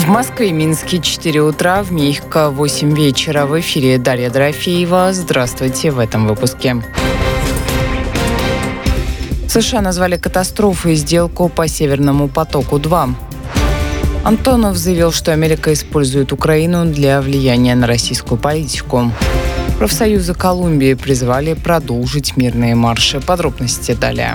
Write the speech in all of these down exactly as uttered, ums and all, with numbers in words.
Москве и Минске четыре утра, в Мехико восемь вечера. В эфире Дарья Дорофеева. Здравствуйте в этом выпуске. США назвали катастрофой сделку по Северному потоку-два. Антонов заявил, что Америка использует Украину для влияния на российскую политику. Профсоюзы Колумбии призвали продолжить мирные марши. Подробности далее.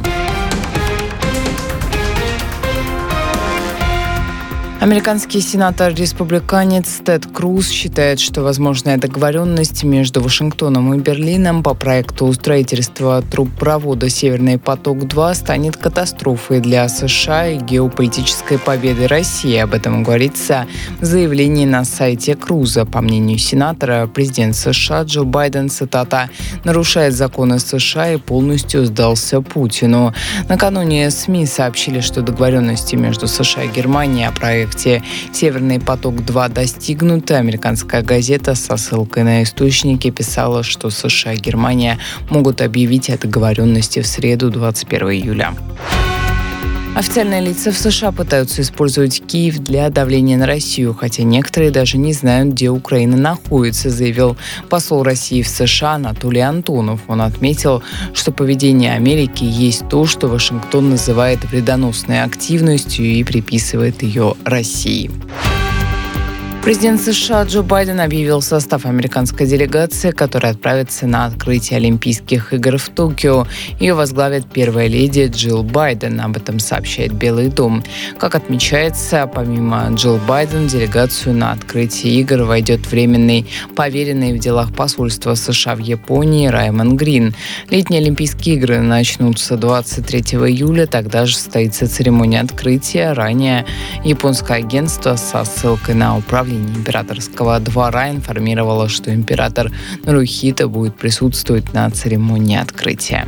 Американский сенатор-республиканец Тед Круз считает, что возможная договоренность между Вашингтоном и Берлином по проекту строительства трубопровода «Северный поток-два» станет катастрофой для США и геополитической победой России. Об этом говорится в заявлении на сайте Круза. По мнению сенатора, президент США Джо Байден, цитата, «нарушает законы США и полностью сдался Путину». Накануне СМИ сообщили, что договоренности между США и Германией о проекте «Северный поток-два» достигнуты. Американская газета со ссылкой на источники писала, что США и Германия могут объявить о договоренности в среду, двадцать первого июля. Официальные лица в США пытаются использовать Киев для давления на Россию, хотя некоторые даже не знают, где Украина находится, заявил посол России в США Анатолий Антонов. Он отметил, что поведение Америки есть то, что Вашингтон называет вредоносной активностью и приписывает ее России. Президент США Джо Байден объявил состав американской делегации, которая отправится на открытие Олимпийских игр в Токио. Ее возглавит первая леди Джилл Байден. Об этом сообщает Белый дом. Как отмечается, помимо Джилл Байден, в делегацию на открытие игр войдет временный поверенный в делах посольства США в Японии Раймонд Грин. Летние Олимпийские игры начнутся двадцать третьего июля. Тогда же состоится церемония открытия. Ранее японское агентство со ссылкой на управление императорского двора информировала, что император Нарухито будет присутствовать на церемонии открытия.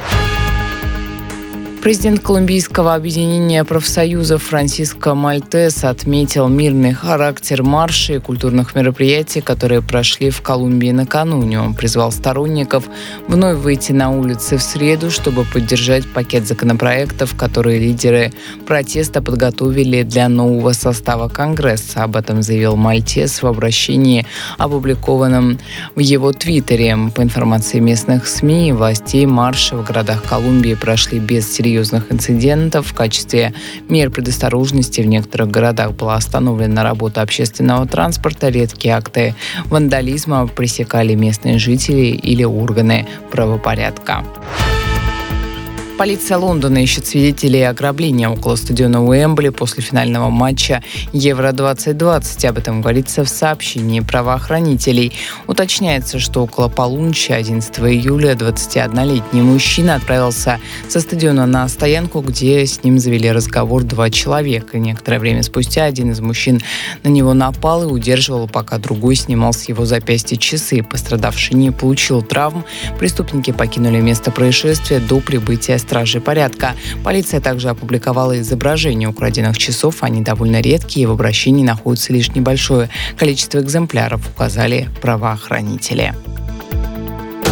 Президент Колумбийского объединения профсоюзов Франсиско Мальтес отметил мирный характер марша и культурных мероприятий, которые прошли в Колумбии накануне. Он призвал сторонников вновь выйти на улицы в среду, чтобы поддержать пакет законопроектов, которые лидеры протеста подготовили для нового состава Конгресса. Об этом заявил Мальтес в обращении, опубликованном в его твиттере. По информации местных СМИ и властей, марши в городах Колумбии прошли без серьезных инцидентов. В качестве мер предосторожности в некоторых городах была остановлена работа общественного транспорта. Редкие акты вандализма пресекали местные жители или органы правопорядка. Полиция Лондона ищет свидетелей ограбления около стадиона Уэмбли после финального матча Евро двадцать двадцать. Об этом говорится в сообщении правоохранителей. Уточняется, что около полуночи одиннадцатого июля двадцатиоднолетний мужчина отправился со стадиона на стоянку, где с ним завели разговор два человека. Некоторое время спустя один из мужчин на него напал и удерживал, пока другой снимал с его запястья часы. Пострадавший не получил травм. Преступники покинули место происшествия до прибытия стражей порядка. Полиция также опубликовала изображения украденных часов. Они довольно редкие, в обращении находится лишь небольшое количество экземпляров, указали правоохранители.